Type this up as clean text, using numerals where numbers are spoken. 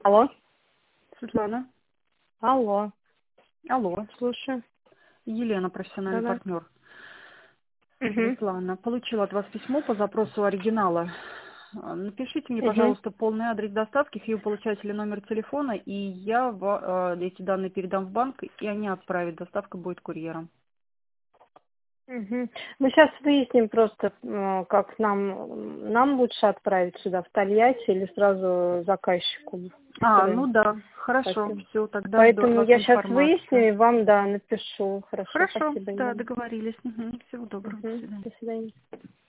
Алло. Светлана. Алло. Алло. Слушаю. Елена, профессиональный Да-да. партнер. Угу. Светлана, получила от вас письмо по запросу оригинала. Напишите мне, Угу. пожалуйста, полный адрес доставки, фио-получателя, номер телефона, и я эти данные передам в банк, и они отправят. Доставка будет курьером. Угу. Мы сейчас выясним просто, как нам лучше отправить сюда, в Тольятти, или сразу заказчику. Ну да, хорошо, Спасибо. все, тогда жду от Поэтому вас я сейчас выясню информацию. и вам, да, напишу. Хорошо, Хорошо, спасибо, да, Елена. договорились. Всего доброго, до Угу. свидания. До свидания.